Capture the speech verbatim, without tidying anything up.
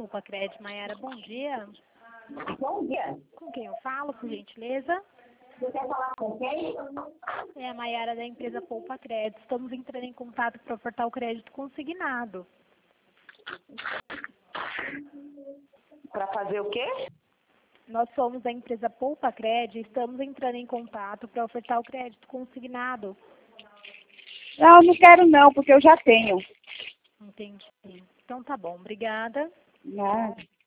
Poupa Crédito. Maiara, bom dia. Bom dia. Com quem eu falo, por gentileza? Você quer falar com quem? É a Maiara da empresa Poupa Crédito. Estamos entrando em contato para ofertar o crédito consignado. Para fazer o quê? Nós somos da empresa Poupa Crédito e estamos entrando em contato para ofertar o crédito consignado. Não, não quero não, porque eu já tenho. Entendi. Então tá bom, obrigada. Nada.